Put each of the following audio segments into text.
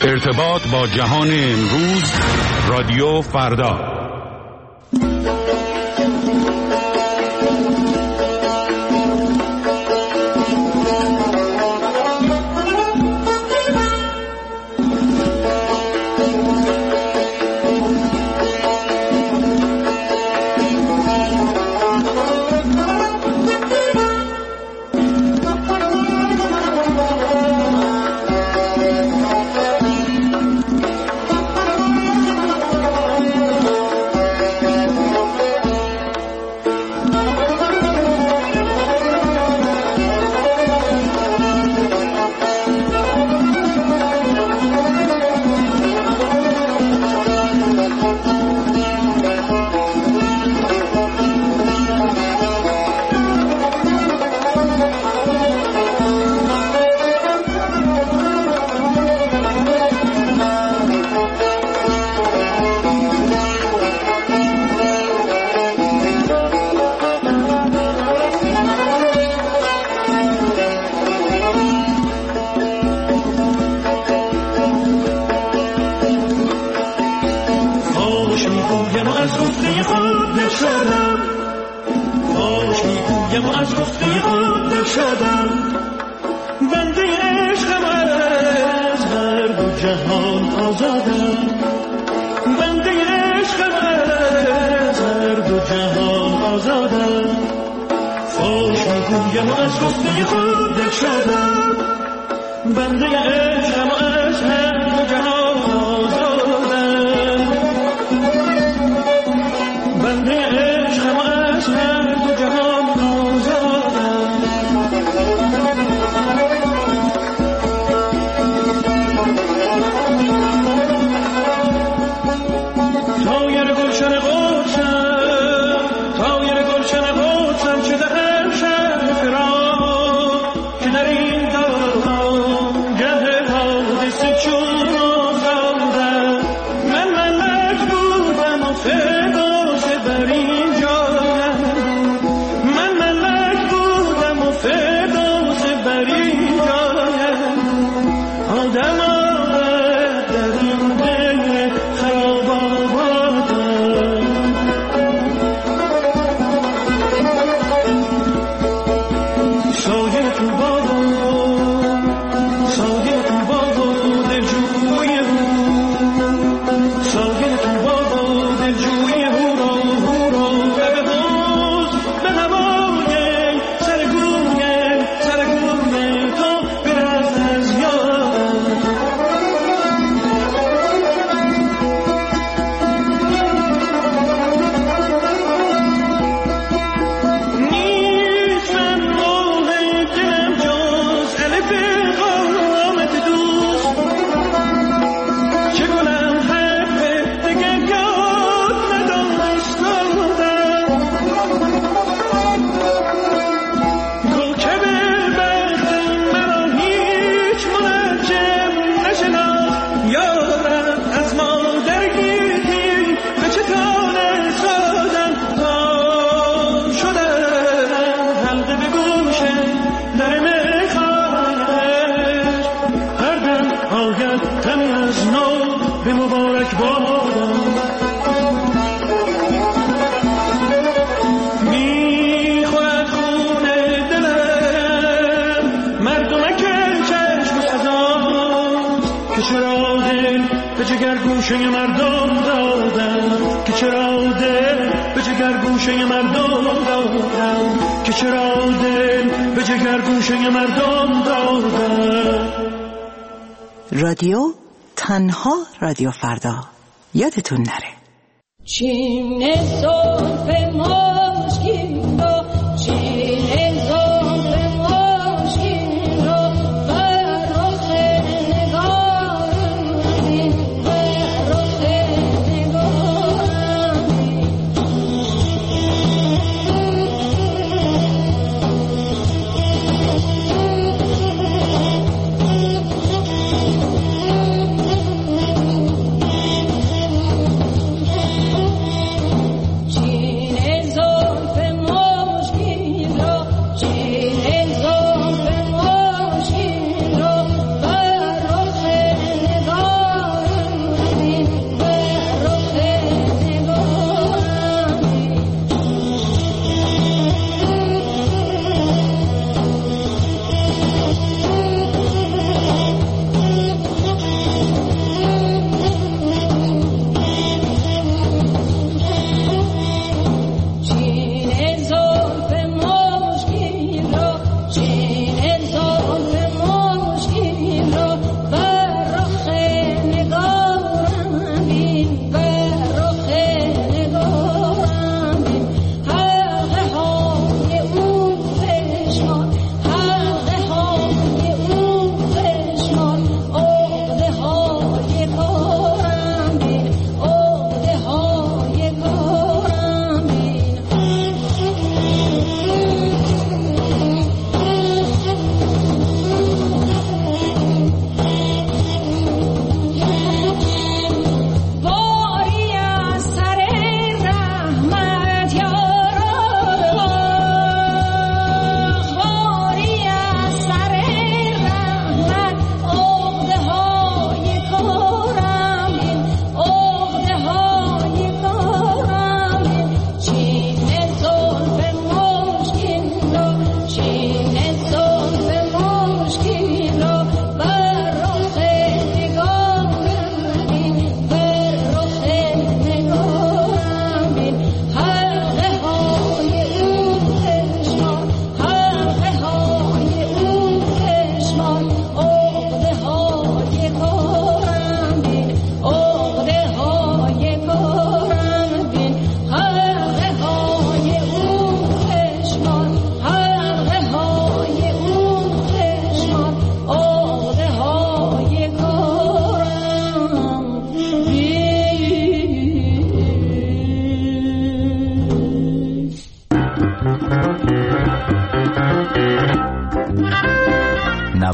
ارتباط با جهان امروز، رادیو فردا. رادیو تنها رادیو فردا، یادتون نره. چین زلف مشکین را، چین زلف مشکین را بر رخ نگارم، بر رخ نگارم.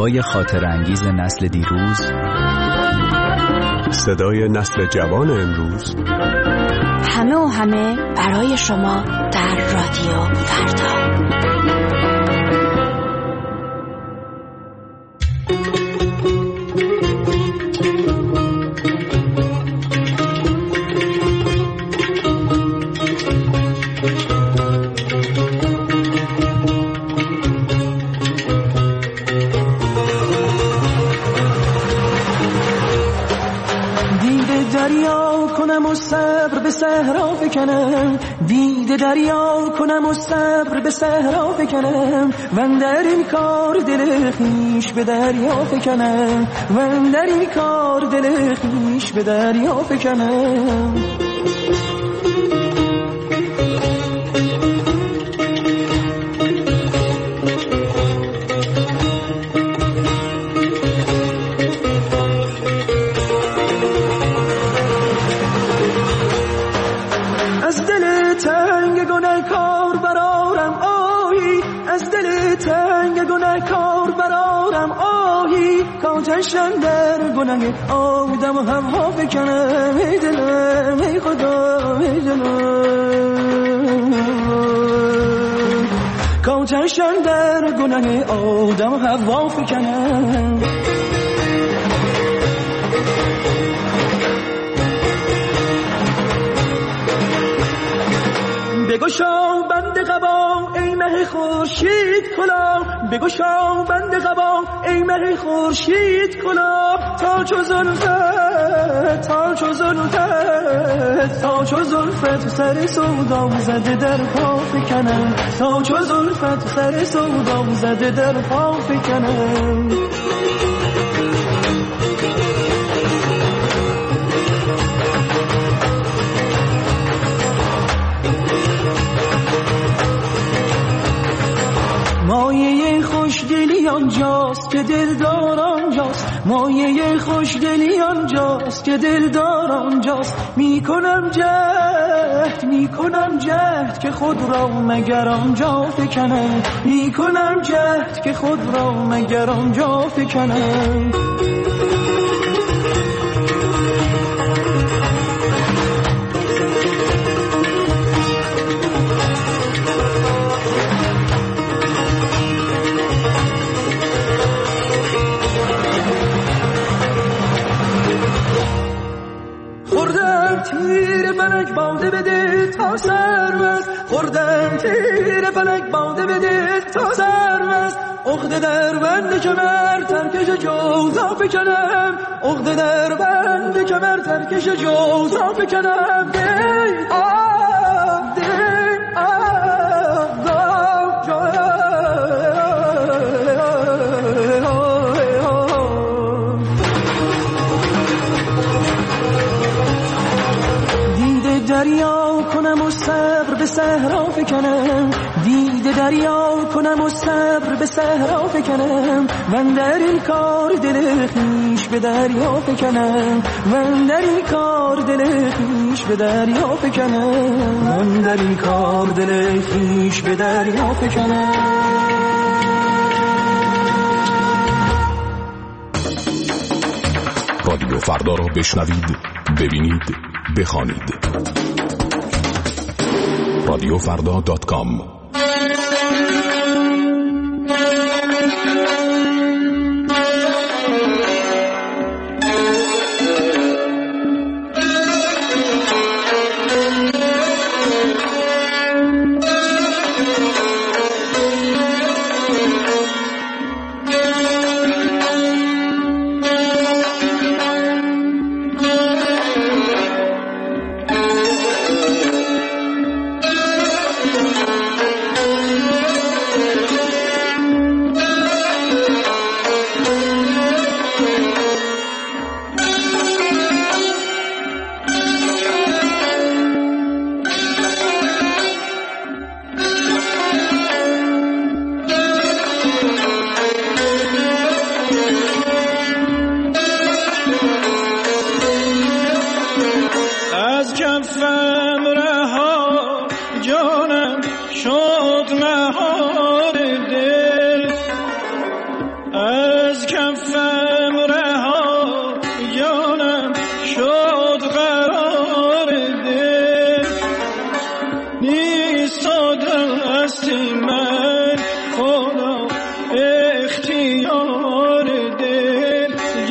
نوای خاطر انگیز نسل دیروز، صدای نسل جوان امروز، همه و همه برای شما در رادیو فردا. صحرا فکنم، دیده دریا کنم و صبر به صحرا فکنم، من در این کار دل خویش به دریا فکنم، من در این کار دل خویش به دریا فکنم. آتشم در گناه آدم و هوا فکنم، ای دلم ای خدا ای دلم، آتشم در گناه آدم و هوا فکنم. بگشا بند قبا ای مه خورشید کلا، بگشا بند قبا ای مه خورشید کلا، تا چو زلفت تا چو زلفت تا چو زلفت سر سودا زده در پا فکنم، تا چو زلفت سر سودا زده در پا فکنم. مایه خوشدلی آنجاست که دلدار آنجاست، مایه خوشدلی آنجاست که دلدار آنجاست، میکنم جهد که خود را مگر آنجا فکنم، میکنم جهد که خود را مگر آنجا فکنم. تیر فلک باده بده تا سرمست، خوردم تیر فلک باده بده تا سرمست، عقده در بند کمر ترکش جوزا فکنم، عقده در بند کمر ترکش جوزا فکنم. دریا کنم و صبر به صحرا فکنم، دیده دریا کنم و صبر به صحرا فکنم، من در این کار دل خویش به دریا فکنم، من در این کار دل خویش به دریا فکنم، من در این کار دل خویش به دریا فکنم. رادیو فردا را بشنوید، ببینید، بخوانید. radiofarda.com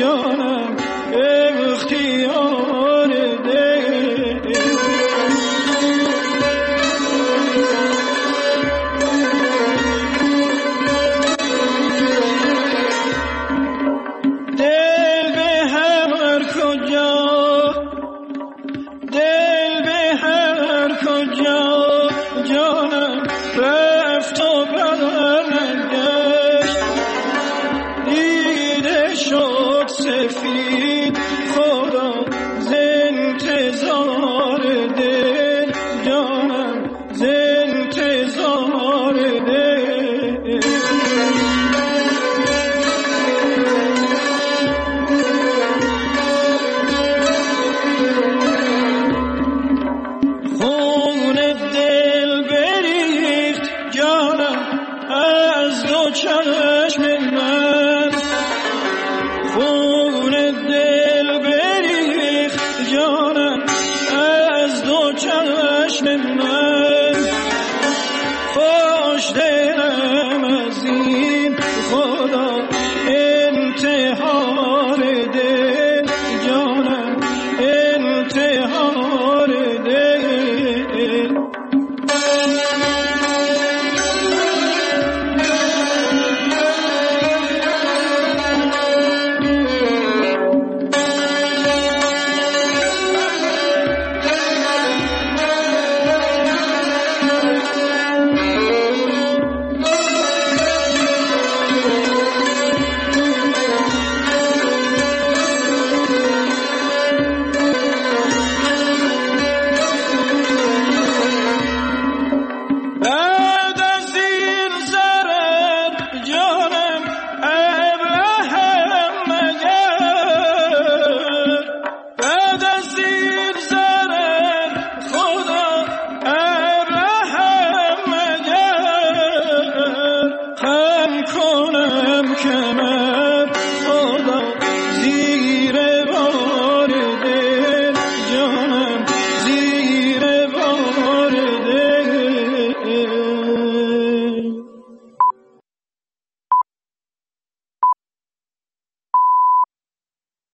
جانم اختیار دل جانم رفت و برنگشت دیده شد سفید خود